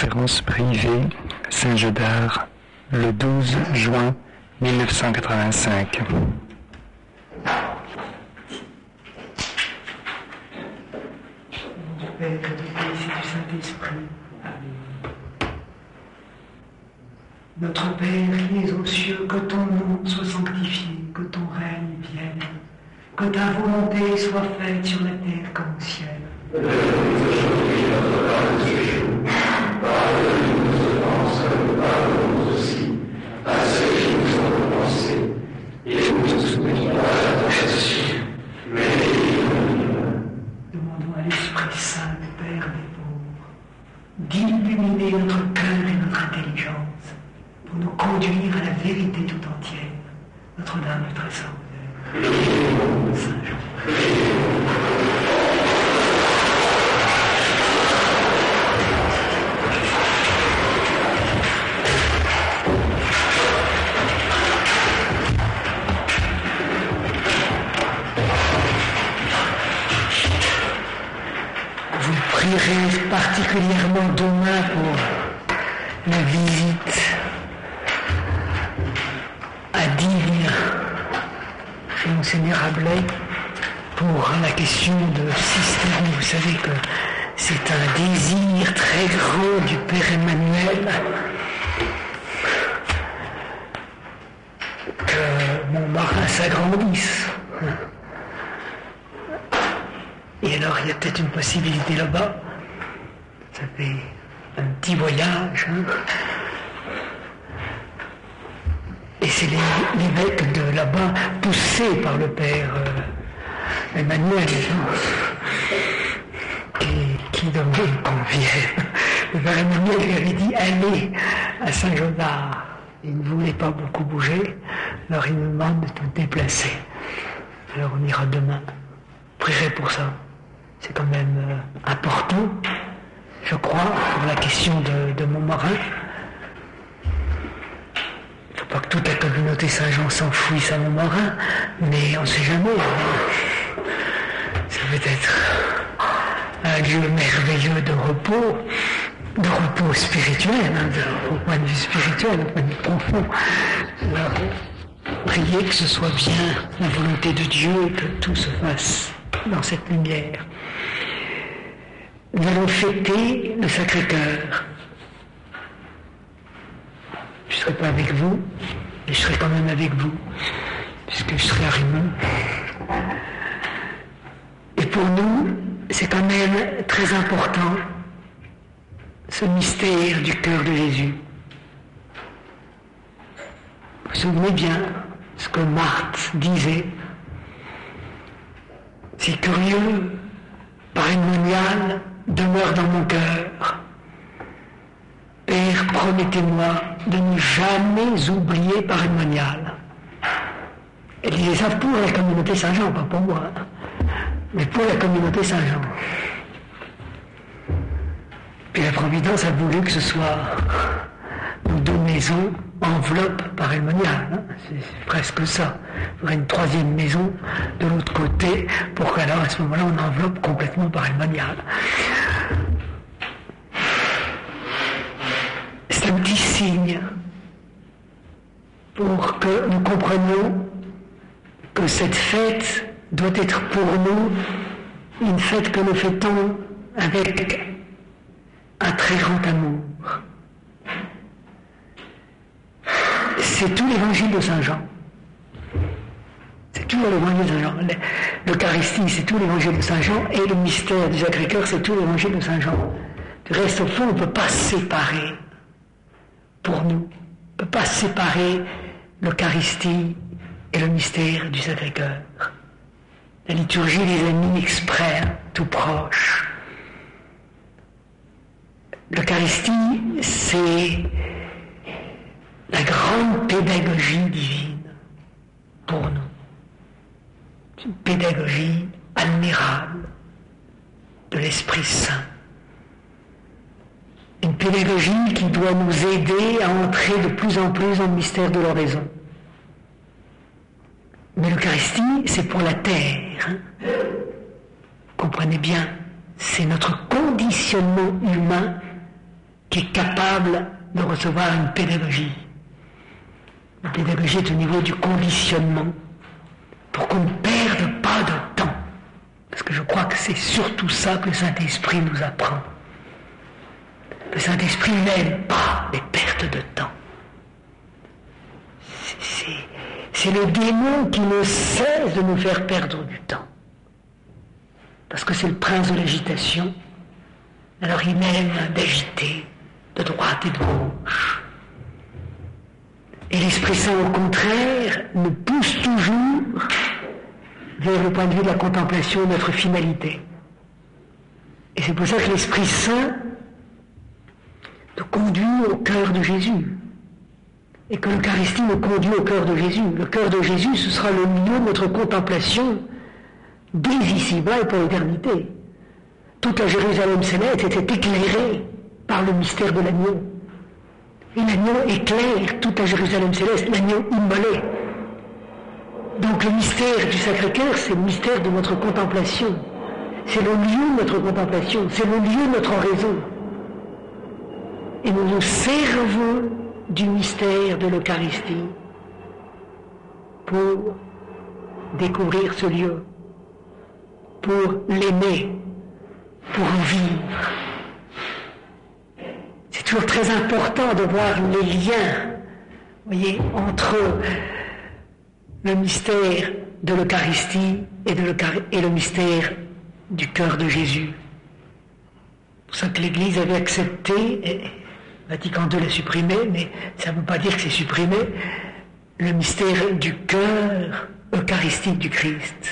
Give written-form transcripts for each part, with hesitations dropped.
conférence privée Saint-Jeudard, le 12 juin 1985. Du Père, du Fils et du Saint-Esprit. Amen. Notre Père qui es aux cieux, que ton nom soit sanctifié, que ton règne vienne, que ta volonté soit faite sur la terre comme au ciel. Donne-nous aujourd'hui notre pain de ce jour. Pardonne-nous nos offenses, comme nous pardonnons aussi à ceux qui nous ont offensés. Et ne nous soumets pas à la tentation, mais délivre-nous du mal. Demandons à l'Esprit Saint, le Père des pauvres, d'illuminer notre cœur et notre intelligence pour nous conduire à la vérité tout entière. Notre-Dame du Très Saint-Sauveur. Saint Jean. Prierai particulièrement demain pour la visite à Digne chez Monseigneur Ablay pour la question de Sisteron. Vous savez que c'est un désir très grand du Père Emmanuel que Montmarin s'agrandisse. Et alors, il y a peut-être une possibilité là-bas. Ça fait un petit voyage. Et c'est l'évêque de là-bas, poussé par le Père Emmanuel, qui demande qu'on vienne. Le Père Emmanuel lui avait dit « Allez à Saint-Jeudard ». Il ne voulait pas beaucoup bouger, alors il nous demande de tout déplacer. Alors on ira demain. Prierai pour ça. C'est quand même important, je crois, pour la question de Montmarin. Il ne faut pas que toute la communauté Saint-Jean s'enfouisse à Montmarin, mais on ne sait jamais. Ça peut être un lieu merveilleux de repos spirituel, au point de vue spirituel, au point de vue profond. Alors, priez que ce soit bien la volonté de Dieu et que tout se fasse dans cette lumière. Nous allons fêter le Sacré-Cœur. Je ne serai pas avec vous, mais je serai quand même avec vous, puisque je serai à Rimont. Et pour nous, c'est quand même très important, ce mystère du cœur de Jésus. Vous vous souvenez bien ce que Marthe disait. C'est curieux, parémonial demeure dans mon cœur. Père, promettez-moi de ne jamais oublier parémonial. Elle disait ça pour la communauté Saint-Jean, pas pour moi, mais pour la communauté Saint-Jean. Puis la Providence a voulu que ce soit nos deux maisons enveloppe parémonial, c'est presque ça. Il faudrait une troisième maison de l'autre côté pour qu'alors à ce moment-là on enveloppe complètement parémonial. C'est un petit signe pour que nous comprenions que cette fête doit être pour nous une fête que nous fêtons avec un très grand amour. C'est tout l'évangile de Saint Jean. C'est tout l'évangile de Saint Jean. L'Eucharistie, c'est tout l'évangile de Saint Jean, et le mystère du Sacré-Cœur, c'est tout l'évangile de Saint Jean. Du reste, au fond, on ne peut pas séparer, pour nous, on ne peut pas séparer l'Eucharistie et le mystère du Sacré-Cœur. La liturgie les a mis exprès, tout proche. L'Eucharistie, c'est la grande pédagogie divine pour nous. C'est une pédagogie admirable de l'Esprit Saint. Une pédagogie qui doit nous aider à entrer de plus en plus dans le mystère de l'oraison. Mais l'Eucharistie, c'est pour la terre. Comprenez bien, c'est notre conditionnement humain qui est capable de recevoir une pédagogie. La pédagogie est au niveau du conditionnement, pour qu'on ne perde pas de temps. Parce que je crois que c'est surtout ça que le Saint-Esprit nous apprend. Le Saint-Esprit n'aime pas les pertes de temps. C'est le démon qui ne cesse de nous faire perdre du temps. Parce que c'est le prince de l'agitation. Alors il aime d'agiter de droite et de gauche. Et l'Esprit Saint, au contraire, nous pousse toujours vers le point de vue de la contemplation de notre finalité. Et c'est pour ça que l'Esprit Saint nous conduit au cœur de Jésus. Et que l'Eucharistie nous conduit au cœur de Jésus. Le cœur de Jésus, ce sera le lieu de notre contemplation dès ici-bas et pour l'éternité. Toute la Jérusalem céleste était éclairée par le mystère de l'agneau. Et l'agneau éclaire toute la Jérusalem céleste, l'agneau immolé. Donc le mystère du Sacré-Cœur, c'est le mystère de notre contemplation. C'est le lieu de notre contemplation, c'est le lieu de notre oraison. Et nous nous servons du mystère de l'Eucharistie pour découvrir ce lieu, pour l'aimer, pour en vivre. C'est toujours très important de voir les liens, voyez, entre le mystère de l'Eucharistie et le mystère du cœur de Jésus. C'est pour ça que l'Église avait accepté, et Vatican II l'a supprimé, mais ça ne veut pas dire que c'est supprimé, le mystère du cœur eucharistique du Christ.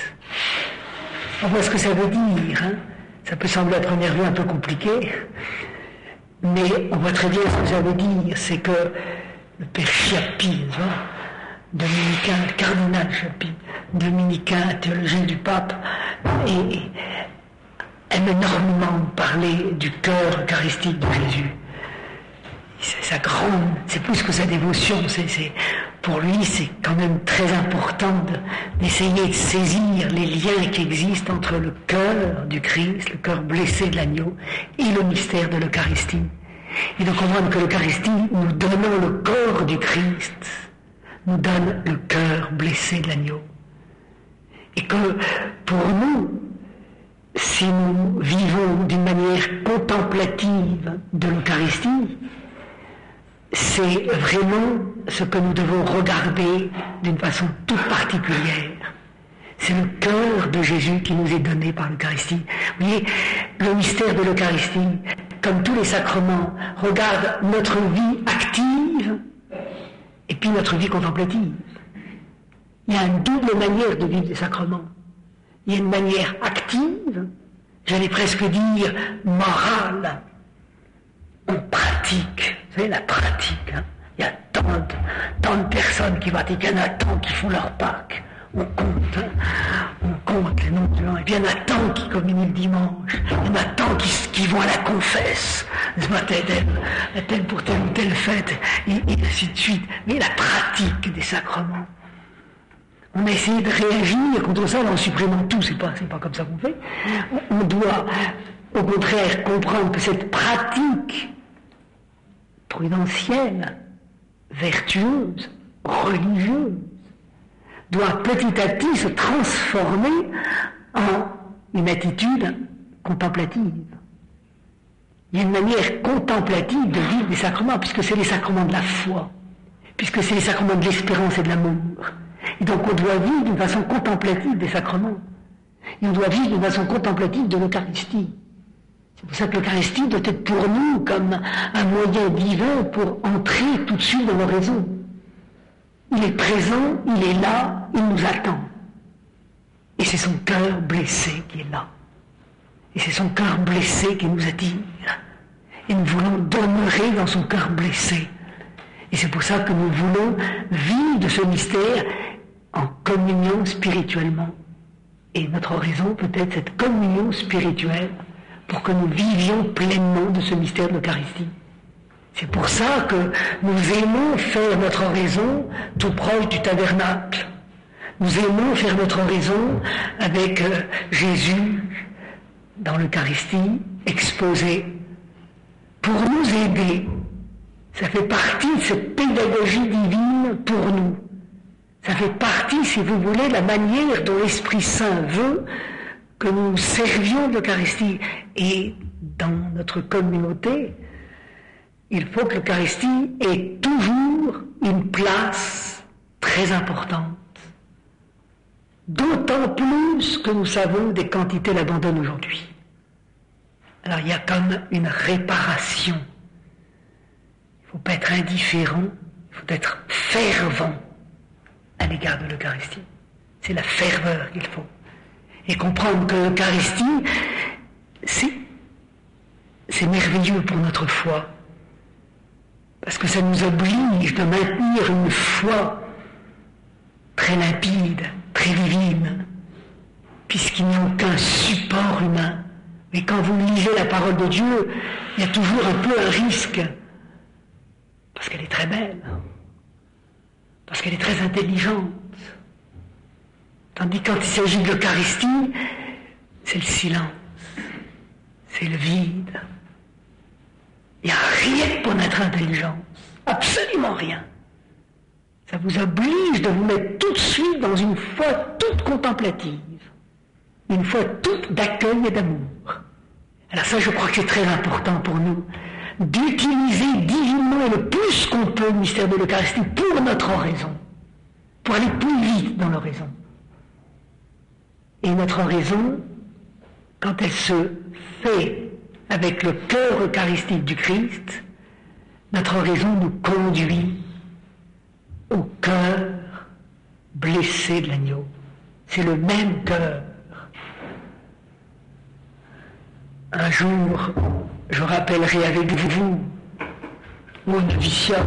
On voit ce que ça veut dire, hein. Ça peut sembler à première vue un peu compliqué, mais on voit très bien ce que ça veut dire. C'est que le père Chiappi, dominicain, le cardinal Chiappi, dominicain, théologien du pape, et aime énormément parler du cœur eucharistique de Jésus. C'est sa grande, c'est plus que sa dévotion, pour lui c'est quand même très important d'essayer de saisir les liens qui existent entre le cœur du Christ, le cœur blessé de l'agneau, et le mystère de l'Eucharistie. Et de comprendre que l'Eucharistie, nous donnant le corps du Christ, nous donne le cœur blessé de l'agneau. Et que pour nous, si nous vivons d'une manière contemplative de l'Eucharistie, c'est vraiment ce que nous devons regarder d'une façon toute particulière. C'est le cœur de Jésus qui nous est donné par l'Eucharistie. Vous voyez, le mystère de l'Eucharistie, comme tous les sacrements, regarde notre vie active et puis notre vie contemplative. Il y a une double manière de vivre les sacrements. Il y a une manière active, j'allais presque dire morale. On pratique, vous savez, la pratique. Hein. Il y a tant de personnes qui pratiquent, il y en a tant qui font leur Pâques. On compte les noms de l'an. Et puis il y en a tant qui communient le dimanche. Il y en a tant qui vont à la confesse. Ce matin, tel pour telle ou telle fête, et ainsi de suite. Mais la pratique des sacrements. On a essayé de réagir contre ça en supprimant tout. C'est pas comme ça qu'on fait. On doit, au contraire, comprendre que cette pratique prudentielle, vertueuse, religieuse, doit petit à petit se transformer en une attitude contemplative. Il y a une manière contemplative de vivre les sacrements, puisque c'est les sacrements de la foi, puisque c'est les sacrements de l'espérance et de l'amour. Et donc on doit vivre d'une façon contemplative des sacrements. Et on doit vivre d'une façon contemplative de l'Eucharistie. C'est pour ça que l'Eucharistie doit être pour nous comme un moyen divin pour entrer tout de suite dans l'oraison. Il est présent, il est là, il nous attend. Et c'est son cœur blessé qui est là. Et c'est son cœur blessé qui nous attire. Et nous voulons demeurer dans son cœur blessé. Et c'est pour ça que nous voulons vivre de ce mystère en communion spirituellement. Et notre oraison peut être cette communion spirituelle pour que nous vivions pleinement de ce mystère de l'Eucharistie. C'est pour ça que nous aimons faire notre oraison tout proche du tabernacle. Nous aimons faire notre oraison avec Jésus dans l'Eucharistie exposé pour nous aider. Ça fait partie de cette pédagogie divine pour nous. Ça fait partie, si vous voulez, de la manière dont l'Esprit Saint veut que nous servions de l'Eucharistie. Et dans notre communauté, il faut que l'Eucharistie ait toujours une place très importante. D'autant plus que nous savons des quantités l'abandonnent aujourd'hui. Alors il y a comme une réparation. Il ne faut pas être indifférent, il faut être fervent à l'égard de l'Eucharistie. C'est la ferveur qu'il faut. Et comprendre que l'Eucharistie, c'est merveilleux pour notre foi. Parce que ça nous oblige de maintenir une foi très limpide, très divine, puisqu'il n'y a aucun support humain. Mais quand vous lisez la parole de Dieu, il y a toujours un peu un risque, parce qu'elle est très belle, parce qu'elle est très intelligente. Tandis que quand il s'agit de l'Eucharistie, c'est le silence, c'est le vide. Il n'y a rien pour notre intelligence, absolument rien. Ça vous oblige de vous mettre tout de suite dans une foi toute contemplative, une foi toute d'accueil et d'amour. Alors ça, je crois que c'est très important pour nous, d'utiliser divinement et le plus qu'on peut le mystère de l'Eucharistie pour notre oraison, pour aller plus vite dans l'oraison. Et notre oraison, quand elle se fait avec le cœur eucharistique du Christ, notre oraison nous conduit au cœur blessé de l'agneau. C'est le même cœur. Un jour, je rappellerai avec vous, au noviciat,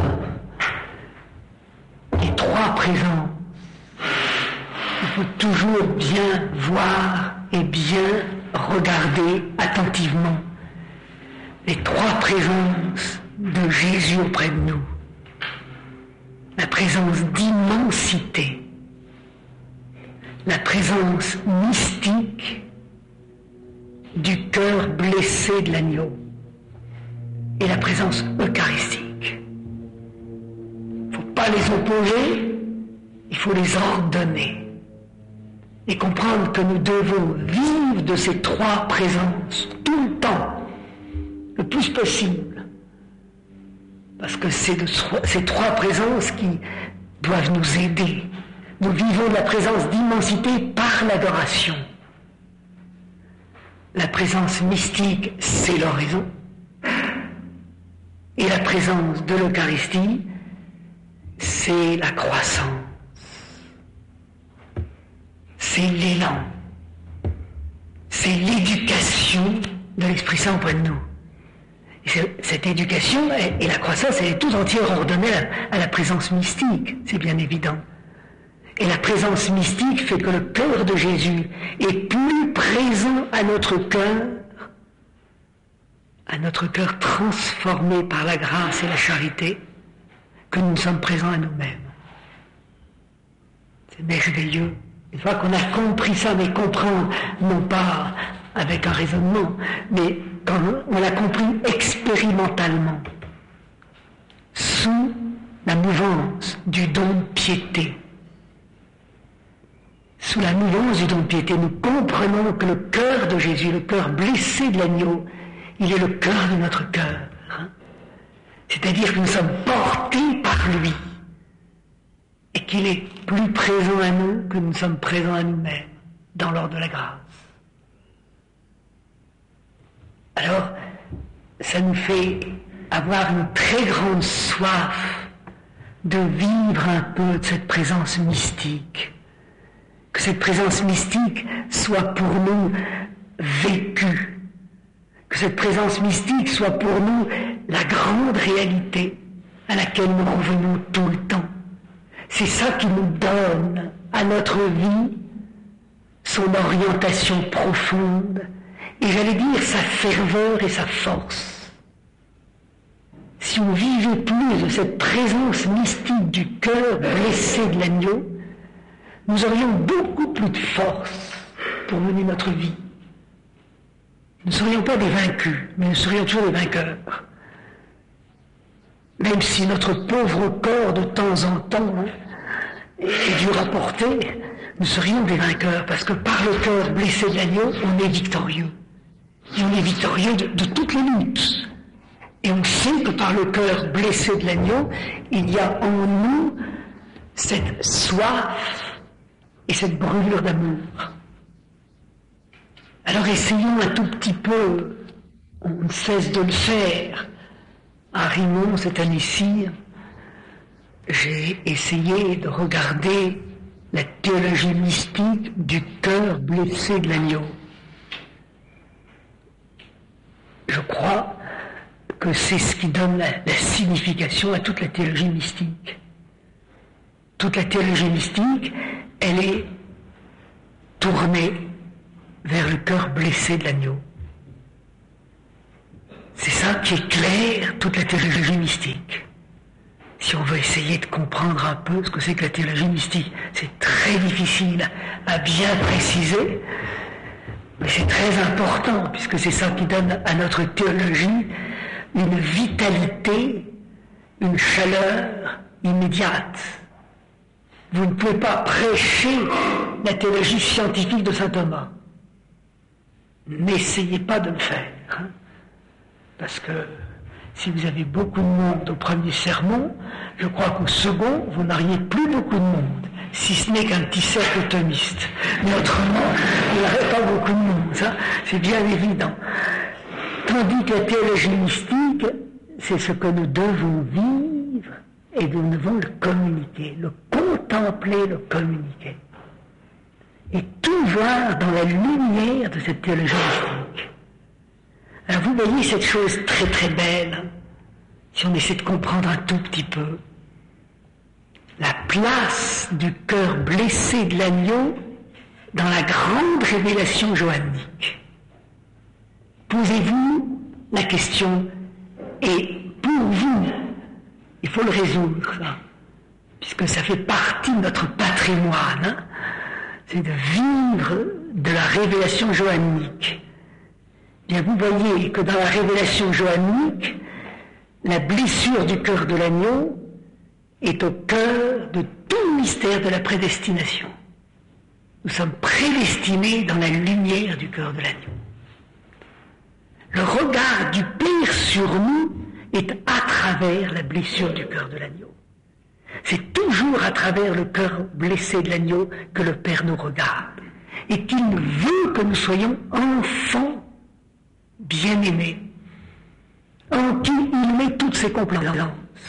les trois présences. Il faut toujours bien voir et bien regarder attentivement les trois présences de Jésus auprès de nous. La présence d'immensité, la présence mystique du cœur blessé de l'agneau et la présence eucharistique. Il ne faut pas les opposer, il faut les ordonner et comprendre que nous devons vivre de ces trois présences tout le temps, le plus possible, parce que c'est de ces trois présences qui doivent nous aider. Nous vivons de la présence d'immensité par l'adoration. La présence mystique, c'est l'oraison. Et la présence de l'Eucharistie, c'est la croissance. C'est l'élan. C'est l'éducation de l'Esprit Saint auprès de nous. Et cette éducation et la croissance, elle est tout entière ordonnée à la présence mystique, c'est bien évident. Et la présence mystique fait que le cœur de Jésus est plus présent à notre cœur transformé par la grâce et la charité, que nous sommes présents à nous-mêmes. C'est merveilleux. Une fois qu'on a compris ça, mais comprendre, non pas avec un raisonnement, mais quand on l'a compris expérimentalement, sous la mouvance du don de piété. Sous la mouvance du don de piété, nous comprenons que le cœur de Jésus, le cœur blessé de l'agneau, il est le cœur de notre cœur. C'est-à-dire que nous sommes portés par lui et qu'il est plus présent à nous que nous sommes présents à nous-mêmes dans l'ordre de la grâce. Alors, ça nous fait avoir une très grande soif de vivre un peu de cette présence mystique. Que cette présence mystique soit pour nous vécue. Que cette présence mystique soit pour nous la grande réalité à laquelle nous revenons tout le temps. C'est ça qui nous donne à notre vie son orientation profonde et j'allais dire sa ferveur et sa force. Si on vivait plus de cette présence mystique du cœur blessé de l'agneau, nous aurions beaucoup plus de force pour mener notre vie. Nous ne serions pas des vaincus, mais nous serions toujours des vainqueurs. même si notre pauvre corps de temps en temps est dur à porter, nous serions des vainqueurs, parce que par le cœur blessé de l'agneau, on est victorieux. Et on est victorieux de toutes les luttes. Et on sait que par le cœur blessé de l'agneau, il y a en nous cette soif et cette brûlure d'amour. Alors essayons un tout petit peu, on ne cesse de le faire. À Rimont, cette année-ci, j'ai essayé de regarder la théologie mystique du cœur blessé de l'agneau. Je crois que c'est ce qui donne la signification à toute la théologie mystique. Toute la théologie mystique, elle est tournée vers le cœur blessé de l'agneau. C'est ça qui éclaire toute la théologie mystique. Si on veut essayer de comprendre un peu ce que c'est que la théologie mystique, c'est très difficile à bien préciser, mais c'est très important, puisque c'est ça qui donne à notre théologie une vitalité, une chaleur immédiate. Vous ne pouvez pas prêcher la théologie scientifique de saint Thomas. N'essayez pas de le faire. Parce que si vous avez beaucoup de monde au premier sermon, je crois qu'au second, vous n'auriez plus beaucoup de monde, si ce n'est qu'un petit cercle thomiste. Mais autrement, vous n'aurez pas beaucoup de monde, ça, c'est bien évident. Tandis que la théologie mystique, c'est ce que nous devons vivre et nous devons le communiquer, le contempler, le communiquer. Et tout voir dans la lumière de cette théologie mystique. Alors vous voyez cette chose très très belle, si on essaie de comprendre un tout petit peu, la place du cœur blessé de l'agneau dans la grande révélation johannique. Posez-vous la question, et pour vous, il faut le résoudre, ça, puisque ça fait partie de notre patrimoine, c'est de vivre de la révélation johannique. Bien, vous voyez que dans la révélation johannique, la blessure du cœur de l'agneau est au cœur de tout le mystère de la prédestination. Nous sommes prédestinés dans la lumière du cœur de l'agneau. Le regard du Père sur nous est à travers la blessure du cœur de l'agneau. C'est toujours à travers le cœur blessé de l'agneau que le Père nous regarde et qu'il veut que nous soyons enfants bien-aimé, en qui il met toutes ses complémences.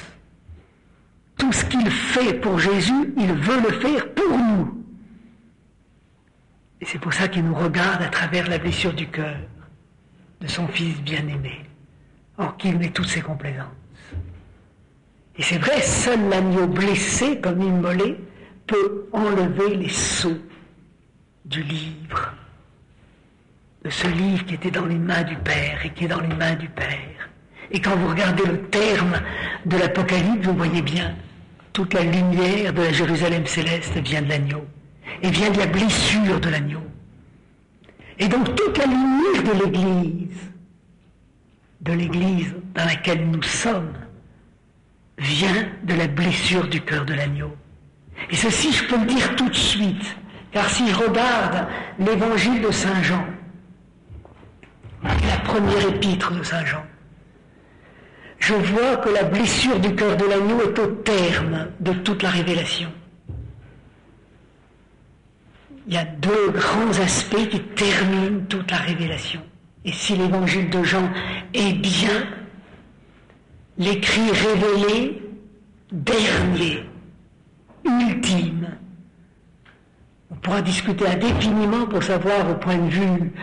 Tout ce qu'il fait pour Jésus, il veut le faire pour nous. Et c'est pour ça qu'il nous regarde à travers la blessure du cœur de son Fils bien-aimé, en qui il met toutes ses complaisances. Et c'est vrai, seul l'agneau blessé, comme immolé, peut enlever les sceaux du livre, de ce livre qui était dans les mains du Père et qui est dans les mains du Père. Et quand vous regardez le terme de l'Apocalypse, vous voyez bien, toute la lumière de la Jérusalem céleste vient de l'agneau, et vient de la blessure de l'agneau. Et donc toute la lumière de l'Église dans laquelle nous sommes, vient de la blessure du cœur de l'agneau. Et ceci, je peux le dire tout de suite, car si je regarde l'évangile de Saint Jean, la première épître de Saint Jean, je vois que la blessure du cœur de l'agneau est au terme de toute la révélation. Il y a deux grands aspects qui terminent toute la révélation. Et si l'évangile de Jean est bien l'écrit révélé, dernier, ultime, on pourra discuter indéfiniment pour savoir au point de vue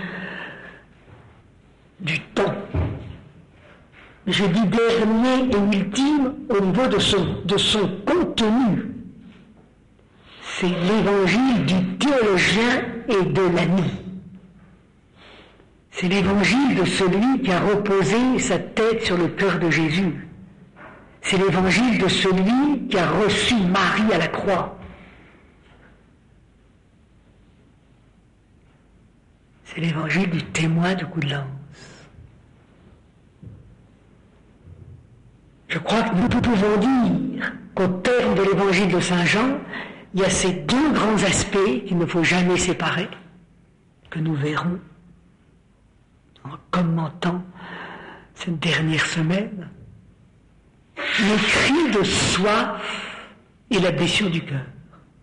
du temps. Je dis dernier et ultime au niveau de son contenu. C'est l'évangile du théologien et de l'ami. C'est l'évangile de celui qui a reposé sa tête sur le cœur de Jésus. C'est l'évangile de celui qui a reçu Marie à la croix. C'est l'évangile du témoin du coup de lance. Je crois que nous pouvons dire qu'au terme de l'évangile de Saint Jean, il y a ces deux grands aspects qu'il ne faut jamais séparer, que nous verrons en commentant cette dernière semaine. Le cri de soif et la blessure du cœur.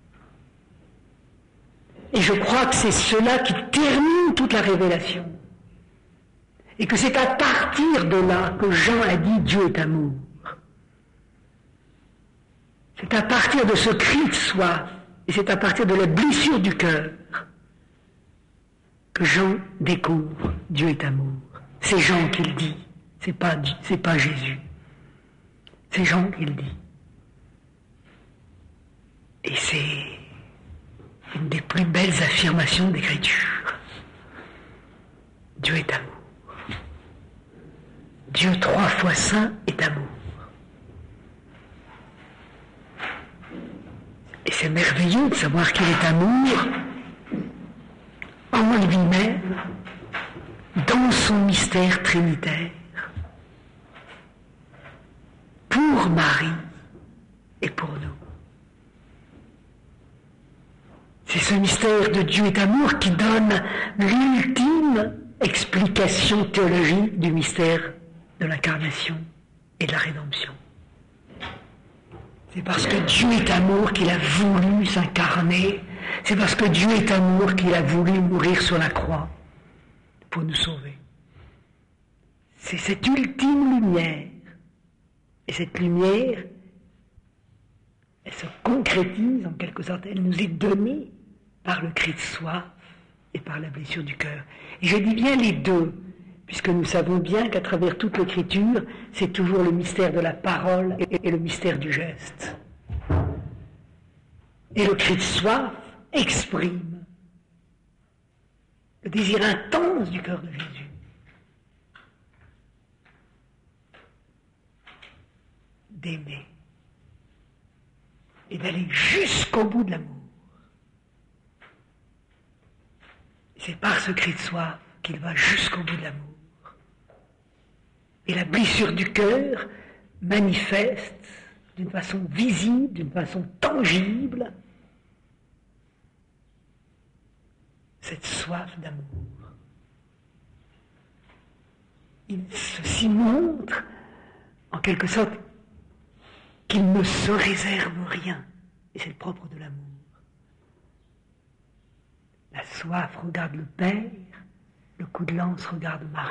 Et je crois que c'est cela qui termine toute la révélation. Et que c'est à partir de là que Jean a dit Dieu est amour. C'est à partir de ce cri de soif, et c'est à partir de la blessure du cœur, que Jean découvre Dieu est amour. C'est Jean qui le dit, c'est pas Jésus. C'est Jean qui le dit. Et c'est une des plus belles affirmations d'Écriture. Dieu est amour. Dieu 3 fois saint est amour. Et c'est merveilleux de savoir qu'il est amour en lui-même, dans son mystère trinitaire, pour Marie et pour nous. C'est ce mystère de Dieu est amour qui donne l'ultime explication théologique du mystère de l'incarnation et de la rédemption. C'est parce que Dieu est amour qu'il a voulu s'incarner. C'est parce que Dieu est amour qu'il a voulu mourir sur la croix pour nous sauver. C'est cette ultime lumière. Et cette lumière, elle se concrétise en quelque sorte. Elle nous est donnée par le cri de soif et par la blessure du cœur. Et je dis bien les deux, puisque nous savons bien qu'à travers toute l'Écriture, c'est toujours le mystère de la parole et le mystère du geste. Et le cri de soif exprime le désir intense du cœur de Jésus. D'aimer et d'aller jusqu'au bout de l'amour. C'est par ce cri de soif qu'il va jusqu'au bout de l'amour. Et la blessure du cœur manifeste d'une façon visible, d'une façon tangible, cette soif d'amour. Il s'y montre, en quelque sorte, qu'il ne se réserve rien. Et c'est le propre de l'amour. La soif regarde le Père, le coup de lance regarde Marie.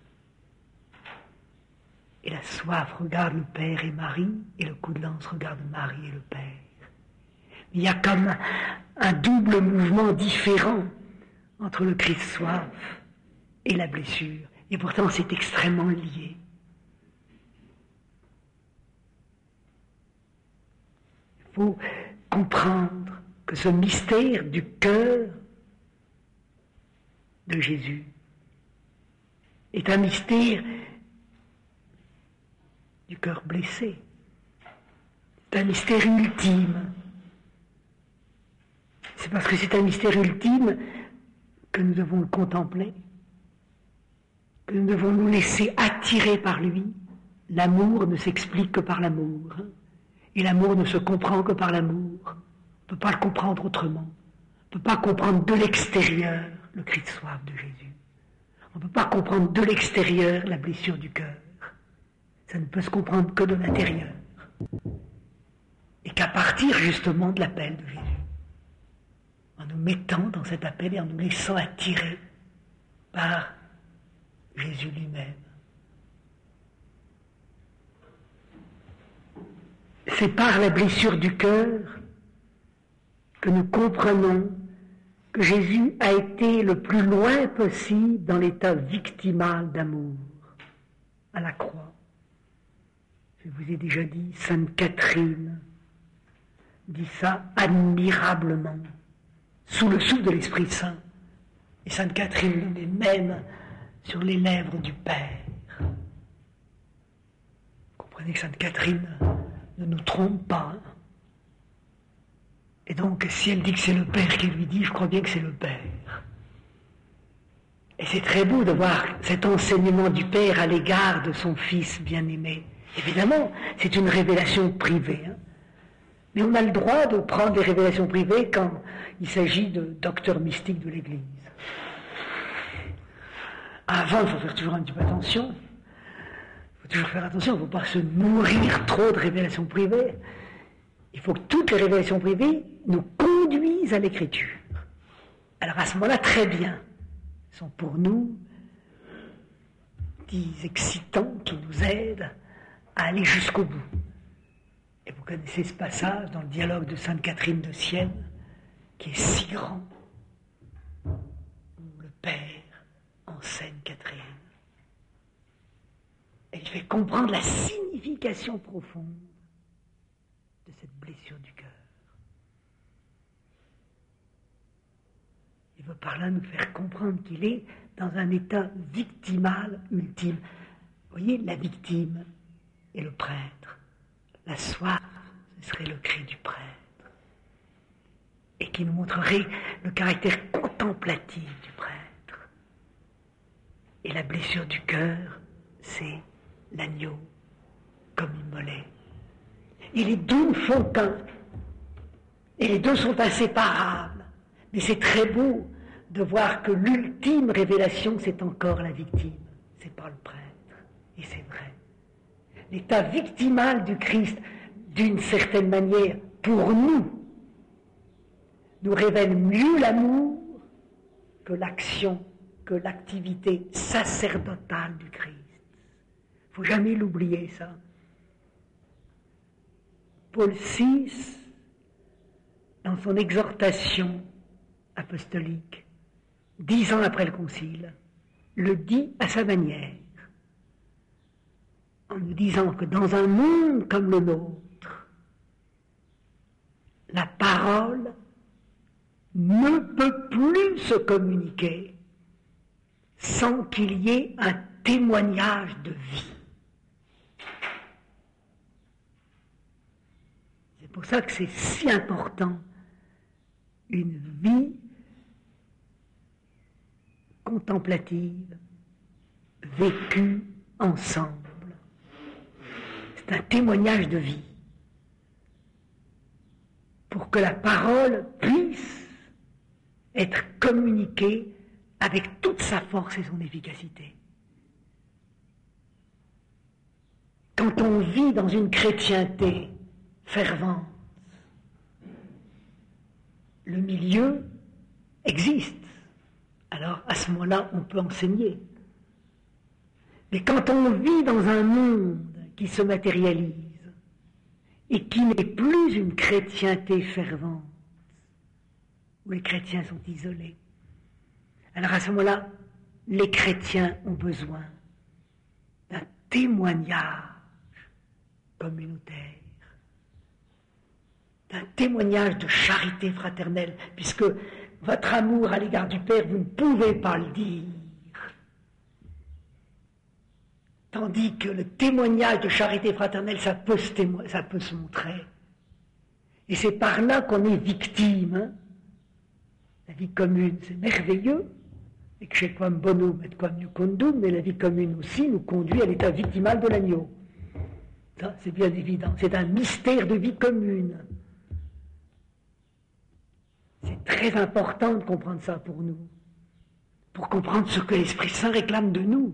Et la soif regarde le Père et Marie, et le coup de lance regarde Marie et le Père. Il y a comme un double mouvement différent entre le cri de soif et la blessure. Et pourtant, c'est extrêmement lié. Il faut comprendre que ce mystère du cœur de Jésus est un mystère du cœur blessé. C'est un mystère ultime. C'est parce que c'est un mystère ultime que nous devons le contempler, que nous devons nous laisser attirer par lui. L'amour ne s'explique que par l'amour. Et l'amour ne se comprend que par l'amour. On ne peut pas le comprendre autrement. On ne peut pas comprendre de l'extérieur le cri de soif de Jésus. On ne peut pas comprendre de l'extérieur la blessure du cœur. Ça ne peut se comprendre que de l'intérieur. Et qu'à partir justement de l'appel de Jésus. En nous mettant dans cet appel et en nous laissant attirer par Jésus lui-même. C'est par la blessure du cœur que nous comprenons que Jésus a été le plus loin possible dans l'état victimal d'amour, à la croix. Je vous ai déjà dit, Sainte Catherine dit ça admirablement, sous le souffle de l'Esprit Saint. Et Sainte Catherine le met même sur les lèvres du Père. Vous comprenez que Sainte Catherine ne nous trompe pas. Et donc, si elle dit que c'est le Père qui lui dit, je crois bien que c'est le Père. Et c'est très beau de voir cet enseignement du Père à l'égard de son Fils bien-aimé. Évidemment, c'est une révélation privée. Mais on a le droit de prendre des révélations privées quand il s'agit de docteurs mystiques de l'Église. Avant, il faut faire toujours un petit peu attention. Il faut toujours faire attention, il ne faut pas se nourrir trop de révélations privées. Il faut que toutes les révélations privées nous conduisent à l'Écriture. Alors à ce moment-là, très bien. Elles sont pour nous des excitants qui nous aident à aller jusqu'au bout. Et vous connaissez ce passage dans le dialogue de Sainte Catherine de Sienne, qui est si grand, où le Père enseigne Catherine. Et il fait comprendre la signification profonde de cette blessure du cœur. Il veut par là nous faire comprendre qu'il est dans un état victimal ultime. Vous voyez, la victime et le prêtre. La soif, ce serait le cri du prêtre. Et qui nous montrerait le caractère contemplatif du prêtre. Et la blessure du cœur, c'est l'agneau comme immolé. Et les deux ne font qu'un. Et les deux sont inséparables. Mais c'est très beau de voir que l'ultime révélation, c'est encore la victime. C'est pas le prêtre. Et c'est vrai. L'état victimal du Christ, d'une certaine manière, pour nous révèle mieux l'amour que l'action, que l'activité sacerdotale du Christ. Il ne faut jamais l'oublier, ça. Paul VI, dans son exhortation apostolique, 10 ans après le Concile, le dit à sa manière, en nous disant que dans un monde comme le nôtre, la parole ne peut plus se communiquer sans qu'il y ait un témoignage de vie. C'est pour ça que c'est si important, une vie contemplative, vécue ensemble. C'est un témoignage de vie. Pour que la parole puisse être communiquée avec toute sa force et son efficacité. Quand on vit dans une chrétienté fervente, le milieu existe. Alors, à ce moment-là, on peut enseigner. Mais quand on vit dans un monde qui se matérialise et qui n'est plus une chrétienté fervente, où les chrétiens sont isolés, alors à ce moment-là, les chrétiens ont besoin d'un témoignage communautaire, d'un témoignage de charité fraternelle, puisque votre amour à l'égard du Père, vous ne pouvez pas le dire. Tandis que le témoignage de charité fraternelle, ça peut se montrer. Et c'est par là qu'on est victime. Hein. La vie commune, c'est merveilleux. Et que chez quam bonum et quam jucundum, mais la vie commune aussi nous conduit à l'état victimal de l'agneau. Ça, c'est bien évident. C'est un mystère de vie commune. C'est très important de comprendre ça pour nous. Pour comprendre ce que l'Esprit Saint réclame de nous.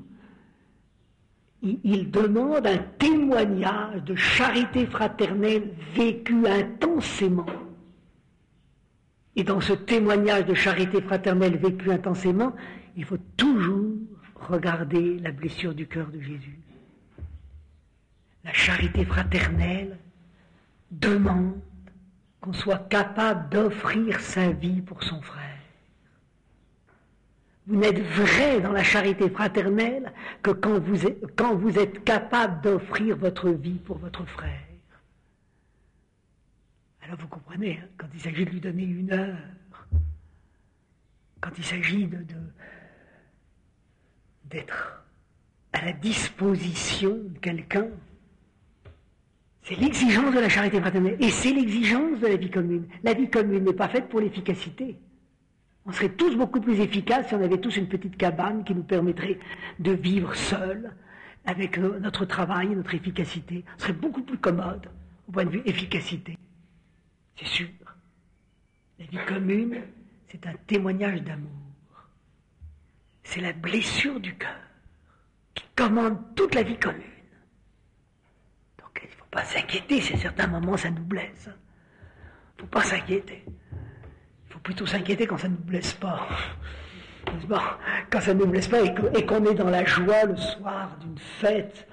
Il demande un témoignage de charité fraternelle vécu intensément. Et dans ce témoignage de charité fraternelle vécu intensément, il faut toujours regarder la blessure du cœur de Jésus. La charité fraternelle demande qu'on soit capable d'offrir sa vie pour son frère. Vous n'êtes vrai dans la charité fraternelle que quand vous êtes capable d'offrir votre vie pour votre frère. Alors vous comprenez, hein, quand il s'agit de lui donner 1 heure, quand il s'agit d'être à la disposition de quelqu'un, c'est l'exigence de la charité fraternelle et c'est l'exigence de la vie commune. La vie commune n'est pas faite pour l'efficacité. On serait tous beaucoup plus efficaces si on avait tous une petite cabane qui nous permettrait de vivre seuls, avec notre travail et notre efficacité. Ce serait beaucoup plus commode au point de vue efficacité. C'est sûr. La vie commune, c'est un témoignage d'amour. C'est la blessure du cœur qui commande toute la vie commune. Donc il ne faut pas s'inquiéter si à certains moments ça nous blesse. Il ne faut pas s'inquiéter. Il faut plutôt s'inquiéter quand ça ne nous blesse pas. Bon, quand ça ne nous blesse pas et qu'on est dans la joie le soir d'une fête,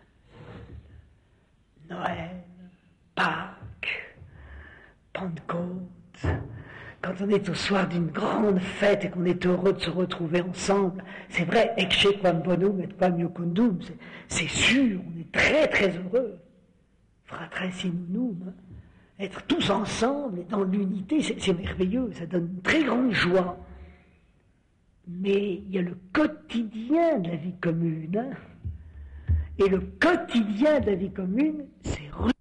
Noël, Pâques, Pentecôte, quand on est au soir d'une grande fête et qu'on est heureux de se retrouver ensemble, c'est vrai, ecce quam bonum et quam iucundum, c'est sûr, on est très très heureux. Fratres in unum, hein. Être tous ensemble et dans l'unité, c'est merveilleux, ça donne une très grande joie. Mais il y a le quotidien de la vie commune, hein. Et le quotidien de la vie commune, c'est rude.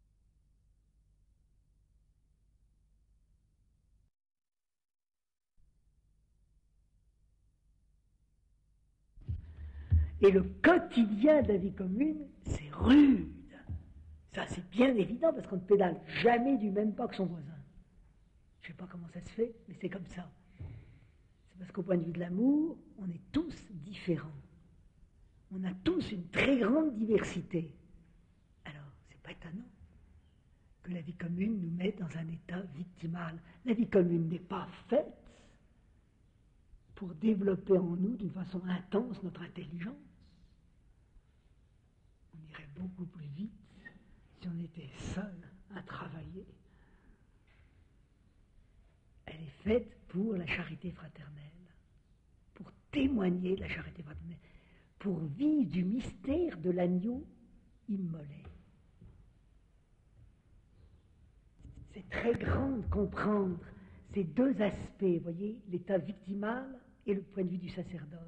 Et le quotidien de la vie commune, c'est rude. Ça, c'est bien évident parce qu'on ne pédale jamais du même pas que son voisin. Je ne sais pas comment ça se fait, mais c'est comme ça. C'est parce qu'au point de vue de l'amour, on est tous différents. On a tous une très grande diversité. Alors, c'est pas étonnant que la vie commune nous mette dans un état victimal. La vie commune n'est pas faite pour développer en nous d'une façon intense notre intelligence. On irait beaucoup plus vite si on était seul à travailler. Elle est faite pour la charité fraternelle, pour témoigner de la charité fraternelle, pour vivre du mystère de l'agneau immolé. C'est très grand de comprendre ces deux aspects, vous voyez, l'état victimal et le point de vue du sacerdoce.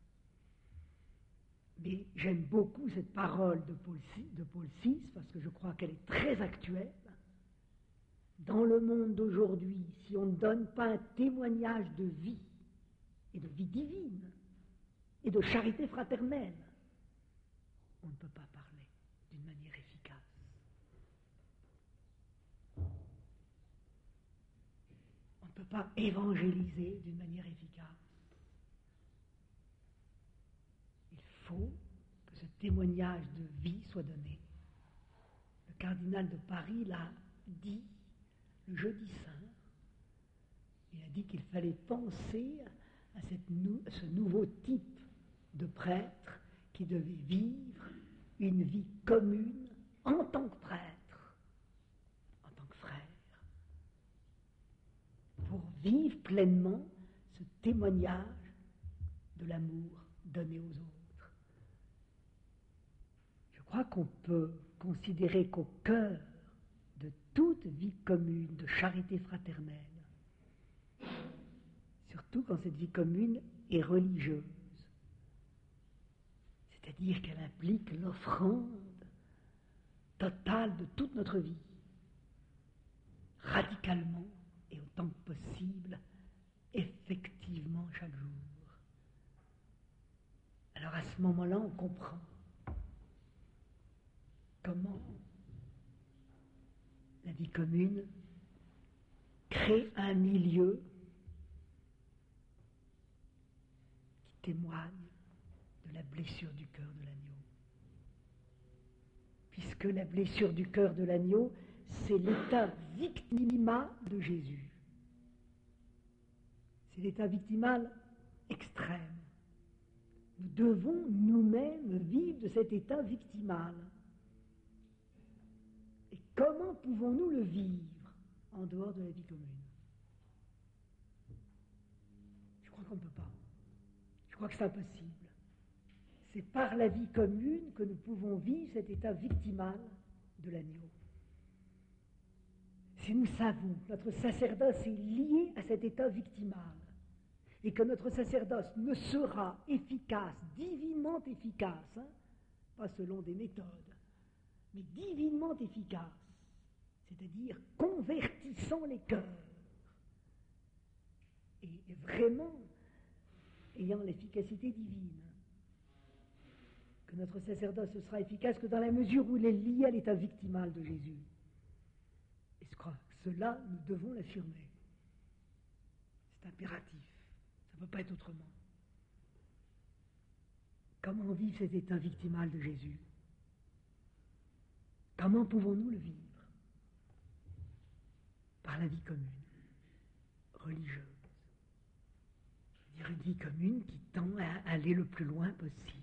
Mais j'aime beaucoup cette parole de Paul VI parce que je crois qu'elle est très actuelle. Dans le monde d'aujourd'hui, si on ne donne pas un témoignage de vie, et de vie divine, et de charité fraternelle, on ne peut pas parler d'une manière efficace. On ne peut pas évangéliser d'une manière efficace. Il faut que ce témoignage de vie soit donné. Le cardinal de Paris l'a dit le jeudi saint. Il a dit qu'il fallait penser à ce nouveau type de prêtre qui devait vivre une vie commune en tant que prêtre, en tant que frère, pour vivre pleinement ce témoignage de l'amour donné aux autres. Je crois qu'on peut considérer qu'au cœur de toute vie commune de charité fraternelle, surtout quand cette vie commune est religieuse, c'est-à-dire qu'elle implique l'offrande totale de toute notre vie, radicalement et autant que possible, effectivement chaque jour. Alors à ce moment-là, on comprend comment la vie commune crée un milieu qui témoigne de la blessure du cœur de l'agneau. Puisque la blessure du cœur de l'agneau, c'est l'état victimal de Jésus. C'est l'état victimal extrême. Nous devons nous-mêmes vivre de cet état victimal. Et comment pouvons-nous le vivre en dehors de la vie commune? Je crois qu'on ne peut pas. Je crois que c'est impossible. C'est par la vie commune que nous pouvons vivre cet état victimal de l'agneau. Si nous savons que notre sacerdoce est lié à cet état victimal, et que notre sacerdoce ne sera efficace, divinement efficace, hein, pas selon des méthodes, mais divinement efficace, c'est-à-dire convertissant les cœurs, et vraiment ayant l'efficacité divine, que que notre sacerdoce sera efficace que dans la mesure où il est lié à l'état victimal de Jésus. Et je crois que cela, nous devons l'affirmer. C'est impératif. Ça ne peut pas être autrement. Comment vivre cet état victimal de Jésus? Comment pouvons-nous le vivre? Par la vie commune, religieuse. C'est-à-dire une vie commune qui tend à aller le plus loin possible.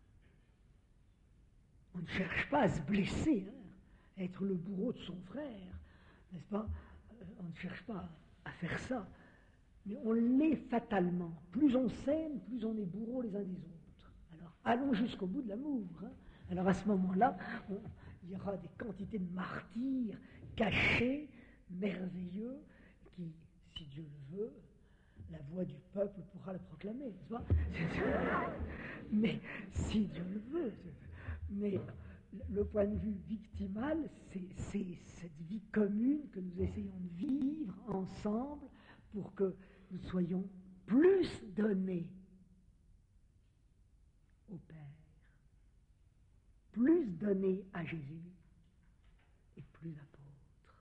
On ne cherche pas à se blesser, à être le bourreau de son frère, n'est-ce pas? On ne cherche pas à faire ça. Mais on l'est fatalement. Plus on s'aime, plus on est bourreau les uns des autres. Alors, allons jusqu'au bout de l'amour. Alors, à ce moment-là, il y aura des quantités de martyrs cachés, merveilleux, qui, si Dieu le veut, la voix du peuple pourra le proclamer, n'est-ce pas? Mais, si Dieu le veut. Mais le point de vue victimal, c'est cette vie commune que nous essayons de vivre ensemble pour que nous soyons plus donnés au Père, plus donnés à Jésus et plus apôtres.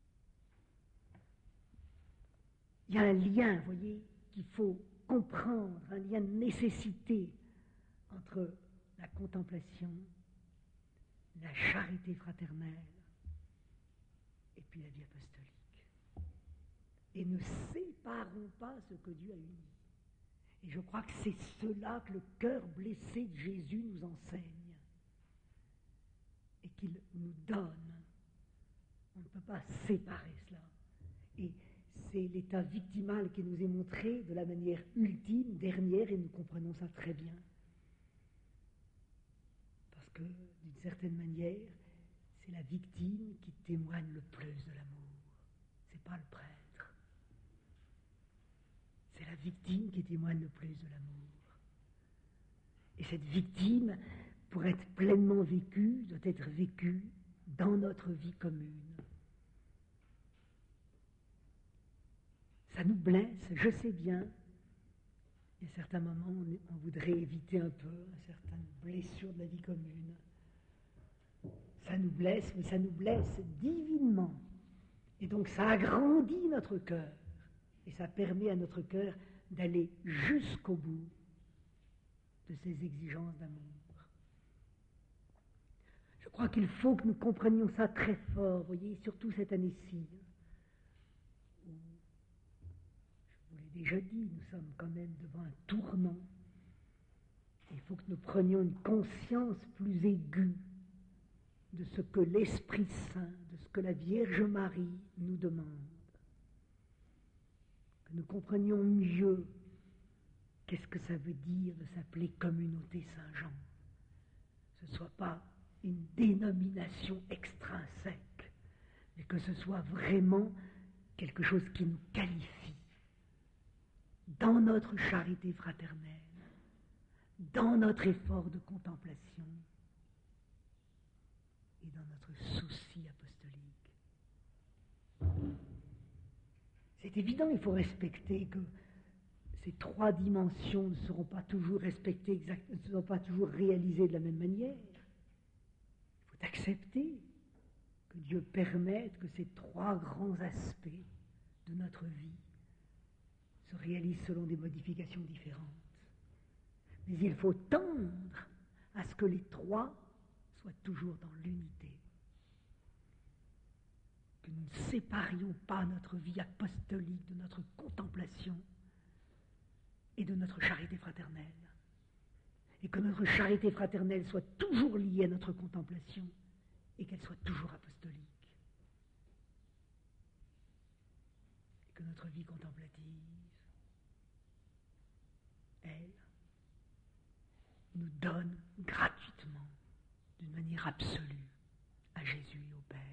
Il y a un lien, vous voyez, qu'il faut comprendre, un lien de nécessité entre la contemplation, la charité fraternelle et puis la vie apostolique. Et ne séparons pas ce que Dieu a uni. Et je crois que c'est cela que le cœur blessé de Jésus nous enseigne et qu'il nous donne. On ne peut pas séparer cela. Et c'est l'état victimal qui nous est montré de la manière ultime, dernière, et nous comprenons ça très bien. Parce que, d'une certaine manière, c'est la victime qui témoigne le plus de l'amour. C'est pas le prêtre. C'est la victime qui témoigne le plus de l'amour. Et cette victime, pour être pleinement vécue, doit être vécue dans notre vie commune. Ça nous blesse, je sais bien. Et à certains moments, on voudrait éviter un peu certaines blessures de la vie commune. Ça nous blesse, mais ça nous blesse divinement. Et donc ça agrandit notre cœur. Et ça permet à notre cœur d'aller jusqu'au bout de ses exigences d'amour. Je crois qu'il faut que nous comprenions ça très fort, vous voyez, surtout cette année-ci. Où, je vous l'ai déjà dit, nous sommes quand même devant un tournant. Il faut que nous prenions une conscience plus aiguë de ce que l'Esprit Saint, de ce que la Vierge Marie nous demande. Que nous comprenions mieux qu'est-ce que ça veut dire de s'appeler Communauté Saint-Jean. Ce ne soit pas une dénomination extrinsèque, mais que ce soit vraiment quelque chose qui nous qualifie dans notre charité fraternelle, dans notre effort de contemplation et dans notre souci apostolique. C'est évident, il faut respecter que ces trois dimensions ne seront pas toujours respectées, ne seront pas toujours réalisées de la même manière. Il faut accepter que Dieu permette que ces trois grands aspects de notre vie se réalisent selon des modifications différentes. Mais il faut tendre à ce que les trois soient toujours dans l'unité. Que nous ne séparions pas notre vie apostolique de notre contemplation et de notre charité fraternelle. Et que notre charité fraternelle soit toujours liée à notre contemplation et qu'elle soit toujours apostolique. Et que notre vie contemplative, elle, nous donne gratuitement, d'une manière absolue, à Jésus et au Père.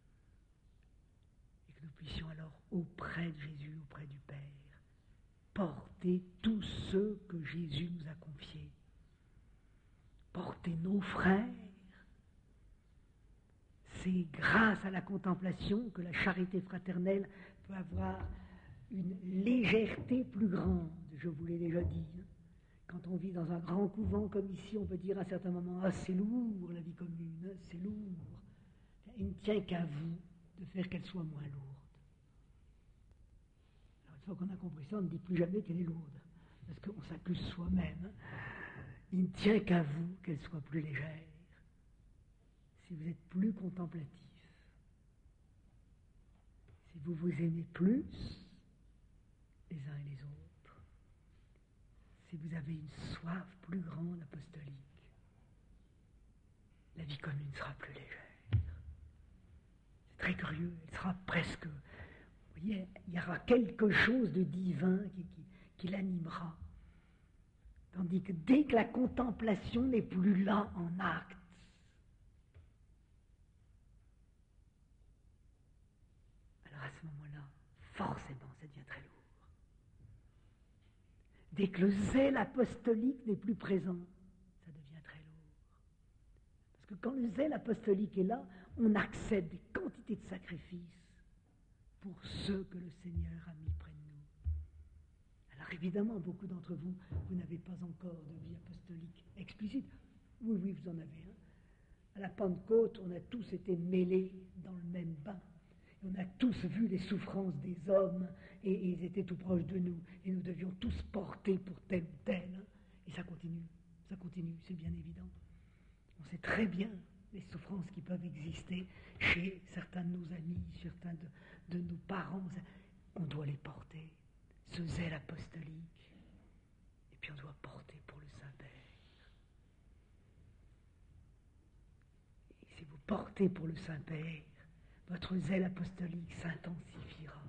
Et que nous puissions alors, auprès de Jésus, auprès du Père, porter tous ceux que Jésus nous a confiés. Porter nos frères. C'est grâce à la contemplation que la charité fraternelle peut avoir une légèreté plus grande, je vous l'ai déjà dit, Quand on vit dans un grand couvent comme ici, on peut dire à un certain moment, ah c'est lourd la vie commune, hein, c'est lourd. Il ne tient qu'à vous de faire qu'elle soit moins lourde. Alors une fois qu'on a compris ça, on ne dit plus jamais qu'elle est lourde, parce qu'on s'accuse soi-même. Hein. Il ne tient qu'à vous qu'elle soit plus légère. Si vous êtes plus contemplatif, si vous vous aimez plus les uns et les autres, si vous avez une soif plus grande apostolique, la vie commune sera plus légère. C'est très curieux, elle sera presque... Vous voyez, il y aura quelque chose de divin qui l'animera. Tandis que dès que la contemplation n'est plus là en acte, alors à ce moment-là, forcément, ça devient très lourd. Dès que le zèle apostolique n'est plus présent, ça devient très lourd. Parce que quand le zèle apostolique est là, on accède des quantités de sacrifices pour ceux que le Seigneur a mis près de nous. Alors évidemment, beaucoup d'entre vous, vous n'avez pas encore de vie apostolique explicite. Oui, oui, vous en avez un. À la Pentecôte, on a tous été mêlés dans le même bain. Et on a tous vu les souffrances des hommes, et ils étaient tout proches de nous, et nous devions tous porter pour tel ou tel. Hein. Et ça continue, c'est bien évident. On sait très bien les souffrances qui peuvent exister chez certains de nos amis, certains de nos parents. On doit les porter, ce zèle apostolique. Et puis on doit porter pour le Saint-Père. Et si vous portez pour le Saint-Père, votre zèle apostolique s'intensifiera.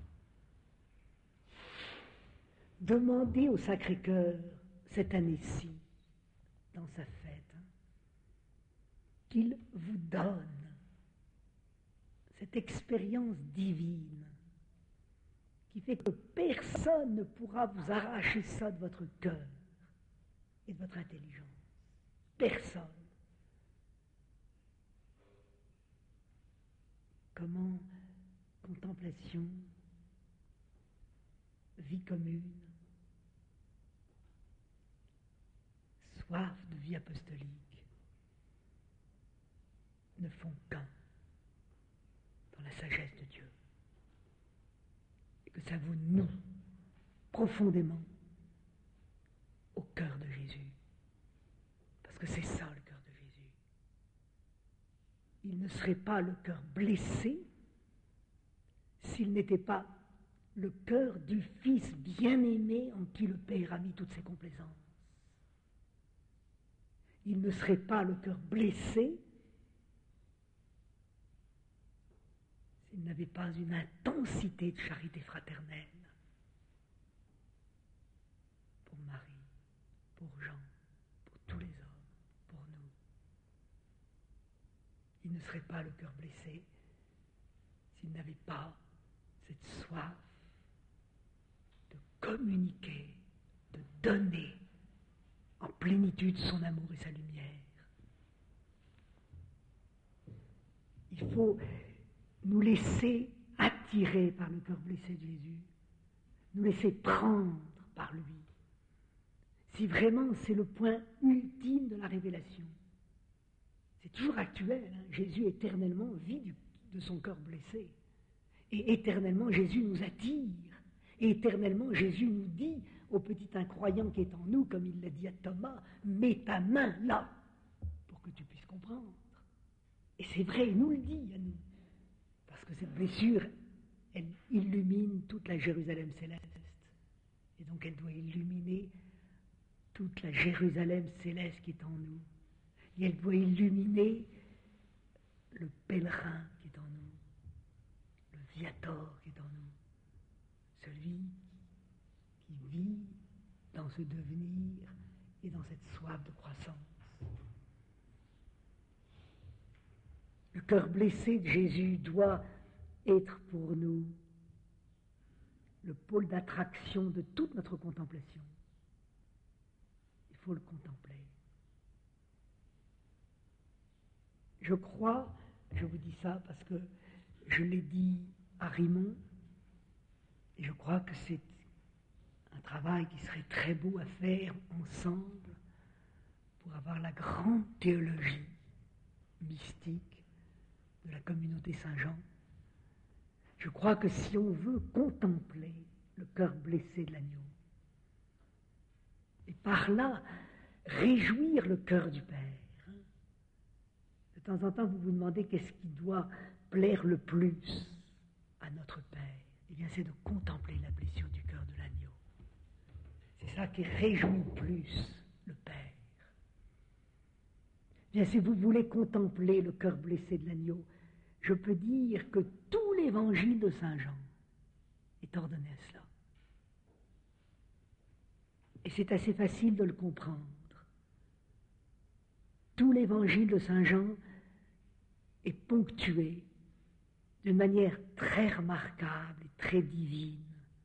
Demandez au Sacré-Cœur, cette année-ci, dans sa fête, qu'il vous donne cette expérience divine qui fait que personne ne pourra vous arracher ça de votre cœur et de votre intelligence. Personne. Comment contemplation, vie commune, soif de vie apostolique ne font qu'un dans la sagesse de Dieu. Et que ça vous noue profondément au cœur de Jésus. Parce que c'est ça le cœur de Jésus. Il ne serait pas le cœur blessé s'il n'était pas le cœur du Fils bien-aimé en qui le Père a mis toutes ses complaisances. Il ne serait pas le cœur blessé s'il n'avait pas une intensité de charité fraternelle pour Marie, pour Jean, pour tous les hommes, pour nous. Il ne serait pas le cœur blessé s'il n'avait pas cette soif de communiquer, de donner en plénitude son amour et sa lumière. Il faut nous laisser attirer par le cœur blessé de Jésus, nous laisser prendre par lui. Si vraiment c'est le point ultime de la révélation, c'est toujours actuel, hein? Jésus éternellement vit de son cœur blessé. Et éternellement Jésus nous attire. Et éternellement Jésus nous dit au petit incroyant qui est en nous, comme il l'a dit à Thomas, mets ta main là, pour que tu puisses comprendre. Et c'est vrai, il nous le dit à nous. Parce que cette blessure, elle illumine toute la Jérusalem céleste. Et donc elle doit illuminer toute la Jérusalem céleste qui est en nous. Et elle doit illuminer le pèlerin qui est en nous, le viator qui est en nous, celui qui vit dans ce devenir et dans cette soif de croissance. Le cœur blessé de Jésus doit être pour nous le pôle d'attraction de toute notre contemplation. Il faut le contempler. Je crois, je vous dis ça parce que je l'ai dit à Rimond, et je crois que c'est un travail qui serait très beau à faire ensemble pour avoir la grande théologie mystique de la communauté Saint-Jean. Je crois que si on veut contempler le cœur blessé de l'agneau, et par là réjouir le cœur du Père, de temps en temps vous vous demandez qu'est-ce qui doit plaire le plus à notre Père. Eh bien, c'est de contempler la blessure du cœur de l'agneau. C'est ça qui réjouit plus le Père. Bien, si vous voulez contempler le cœur blessé de l'agneau, je peux dire que tout l'évangile de Saint Jean est ordonné à cela. Et c'est assez facile de le comprendre. Tout l'évangile de Saint Jean est ponctué d'une manière très remarquable et très divine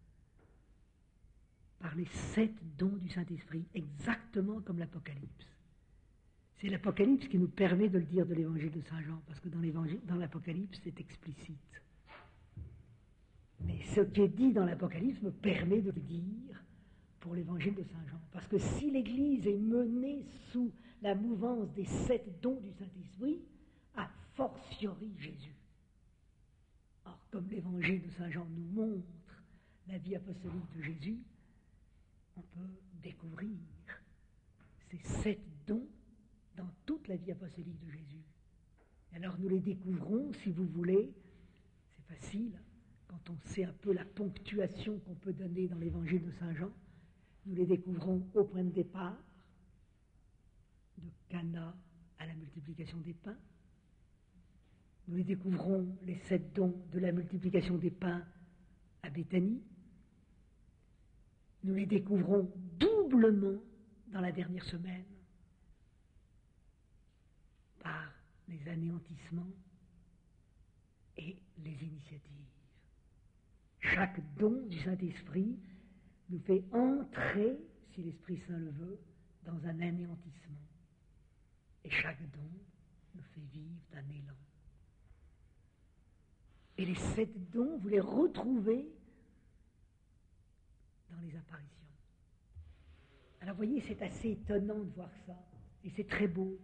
par les 7 dons du Saint-Esprit, exactement comme l'Apocalypse. C'est l'Apocalypse qui nous permet de le dire de l'évangile de Saint Jean, parce que dans l'Apocalypse, c'est explicite. Mais ce qui est dit dans l'Apocalypse me permet de le dire pour l'évangile de Saint Jean. Parce que si l'Église est menée sous la mouvance des 7 dons du Saint-Esprit, a fortiori Jésus. Or, comme l'évangile de Saint Jean nous montre la vie apostolique de Jésus, on peut découvrir ces 7 dons dans toute la vie apostolique de Jésus. Et alors nous les découvrons, si vous voulez, c'est facile, quand on sait un peu la ponctuation qu'on peut donner dans l'évangile de Saint Jean, nous les découvrons au point de départ, de Cana à la multiplication des pains. Nous les découvrons, les 7 dons, de la multiplication des pains à Béthanie. Nous les découvrons doublement dans la dernière semaine, par les anéantissements et les initiatives. Chaque don du Saint-Esprit nous fait entrer, si l'Esprit Saint le veut, dans un anéantissement. Et chaque don nous fait vivre d'un élan. Et les 7 dons, vous les retrouvez dans les apparitions. Alors vous voyez, c'est assez étonnant de voir ça, et c'est très beau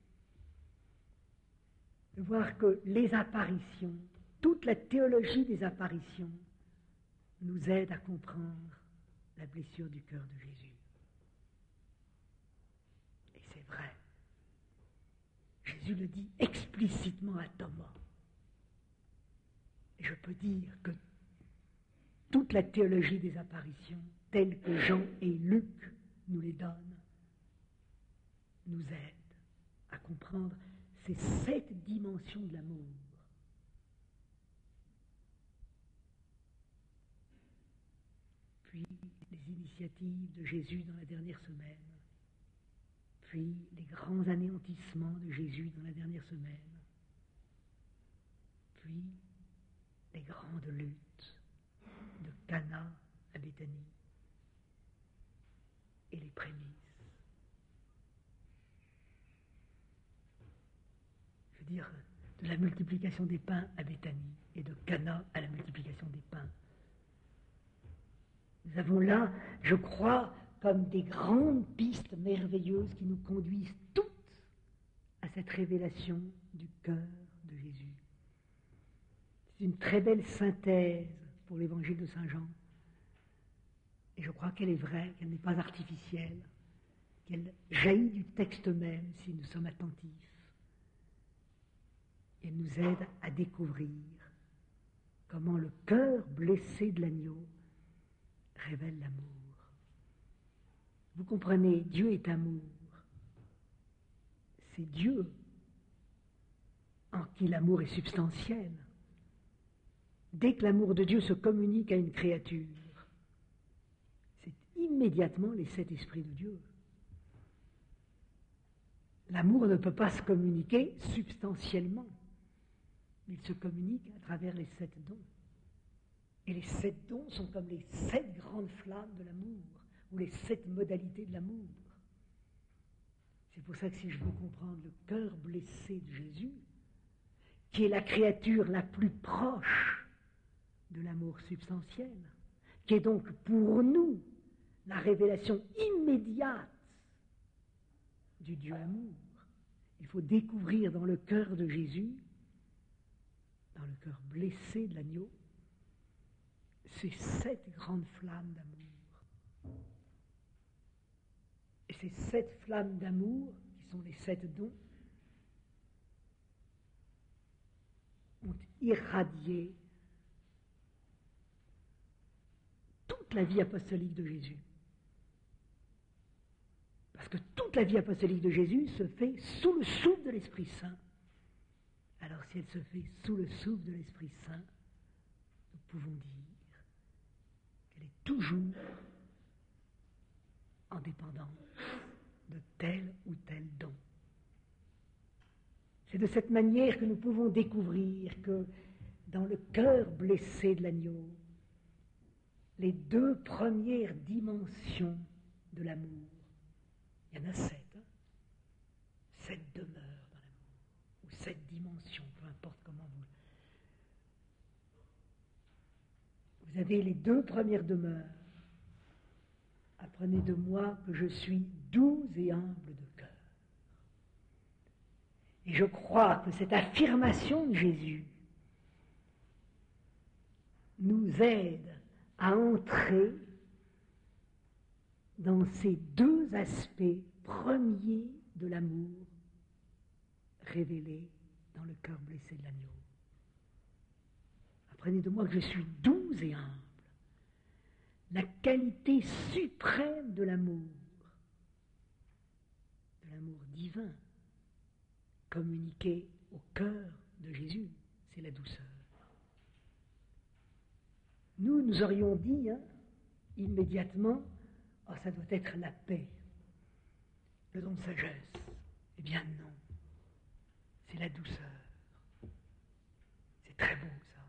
de voir que les apparitions, toute la théologie des apparitions, nous aide à comprendre la blessure du cœur de Jésus. Et c'est vrai. Jésus le dit explicitement à Thomas. Et je peux dire que toute la théologie des apparitions, telle que Jean et Luc nous les donnent, nous aide à comprendre ces 7 dimensions de l'amour. Puis les initiatives de Jésus dans la dernière semaine, puis les grands anéantissements de Jésus dans la dernière semaine, puis les grandes luttes de Cana à Béthanie et les prémices. Je veux dire, de la multiplication des pains à Béthanie et de Cana à la multiplication des pains. Nous avons là, je crois, comme des grandes pistes merveilleuses qui nous conduisent toutes à cette révélation du cœur de Jésus. C'est une très belle synthèse pour l'évangile de Saint Jean. Et je crois qu'elle est vraie, qu'elle n'est pas artificielle, qu'elle jaillit du texte même si nous sommes attentifs. Elle nous aide à découvrir comment le cœur blessé de l'agneau révèle l'amour. Vous comprenez, Dieu est amour. C'est Dieu en qui l'amour est substantiel. Dès que l'amour de Dieu se communique à une créature, c'est immédiatement les 7 esprits de Dieu. L'amour ne peut pas se communiquer substantiellement, mais il se communique à travers les 7 dons. Et les 7 dons sont comme les 7 grandes flammes de l'amour, ou les 7 modalités de l'amour. C'est pour ça que si je veux comprendre le cœur blessé de Jésus, qui est la créature la plus proche de l'amour substantiel, qui est donc pour nous révélation immédiate du Dieu amour. Il faut découvrir dans le cœur de Jésus, dans le cœur blessé de l'agneau, ces 7 grandes flammes d'amour. Et ces 7 flammes d'amour, qui sont les 7 dons, ont irradié toute la vie apostolique de Jésus. Parce que toute la vie apostolique de Jésus se fait sous le souffle de l'Esprit Saint. Alors si elle se fait sous le souffle de l'Esprit Saint, nous pouvons dire qu'elle est toujours en dépendance de tel ou tel don. C'est de cette manière que nous pouvons découvrir que dans le cœur blessé de l'agneau, les 2 premières dimensions de l'amour, il y en a 7, 7 demeures dans l'amour, ou 7 dimensions, peu importe comment vous avez les 2 premières demeures. Apprenez de moi que je suis doux et humble de cœur. Et je crois que cette affirmation de Jésus nous aide à entrer dans ces 2 aspects premiers de l'amour révélés dans le cœur blessé de l'agneau. Apprenez de moi que je suis doux et humble. La qualité suprême de l'amour divin, communiqué au cœur de Jésus, c'est la douceur. Nous aurions dit immédiatement, oh, ça doit être la paix, le don de sagesse. Eh bien non, c'est la douceur. C'est très beau ça.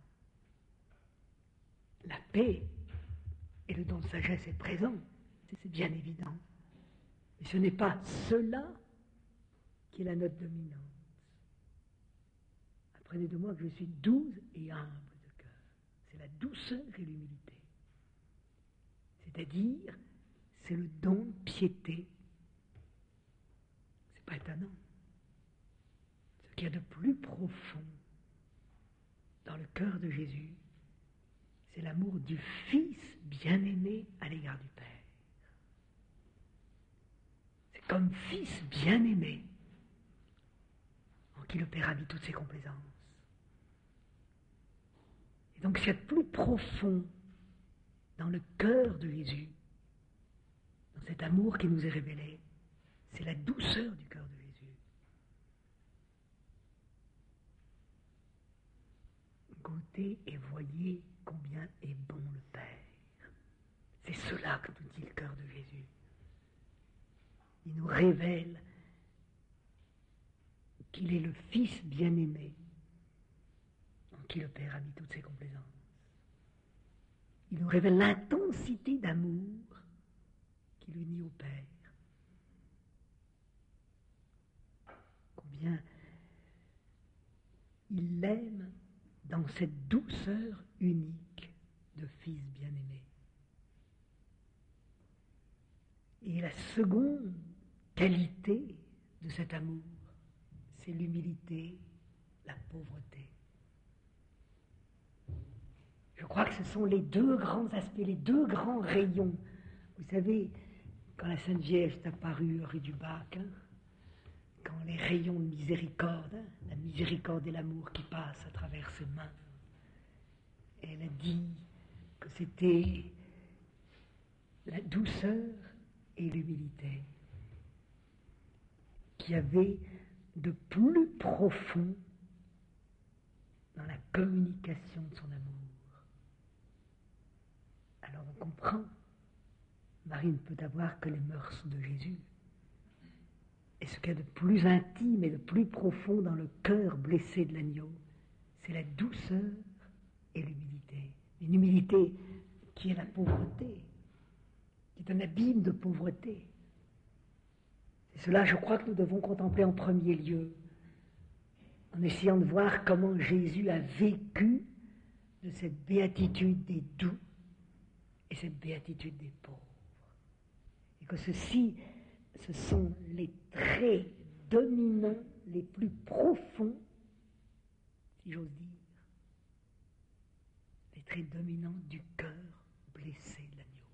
La paix et le don de sagesse est présent, c'est bien évident. Mais ce n'est pas cela qui est la note dominante. Apprenez de moi que je suis doux et humble de cœur. C'est la douceur et l'humilité. C'est-à-dire, c'est le don de piété. C'est pas étonnant. Ce qu'il y a de plus profond dans le cœur de Jésus, c'est l'amour du Fils bien-aimé à l'égard du Père. C'est comme Fils bien-aimé en qui le Père a mis toutes ses complaisances. Et donc, ce qu'il y a de plus profond dans le cœur de Jésus, dans cet amour qui nous est révélé, c'est la douceur du cœur de Jésus. Goûtez et voyez combien est bon le Père. C'est cela que nous dit le cœur de Jésus. Il nous révèle qu'il est le Fils bien-aimé en qui le Père a mis toutes ses complaisances. Il nous révèle l'intensité d'amour qui l'unit au Père. Combien il l'aime dans cette douceur unique de Fils bien-aimé. Et la seconde qualité de cet amour, c'est l'humilité, la pauvreté. Je crois que ce sont les 2 grands aspects, les 2 grands rayons. Vous savez, quand la Sainte Vierge est apparue rue du Bac, quand les rayons de miséricorde, la miséricorde et l'amour qui passent à travers ses mains, elle a dit que c'était la douceur et l'humilité qui avaient de plus profond dans la communication de son amour. Alors on comprend, Marie ne peut avoir que les mœurs de Jésus. Et ce qu'il y a de plus intime et de plus profond dans le cœur blessé de l'agneau, c'est la douceur et l'humilité. Une humilité qui est la pauvreté, qui est un abîme de pauvreté. C'est cela, je crois, que nous devons contempler en premier lieu, en essayant de voir comment Jésus a vécu de cette béatitude des doux et cette béatitude des pauvres. que ceci, ce sont les traits dominants les plus profonds, si j'ose dire, les traits dominants du cœur blessé de l'agneau.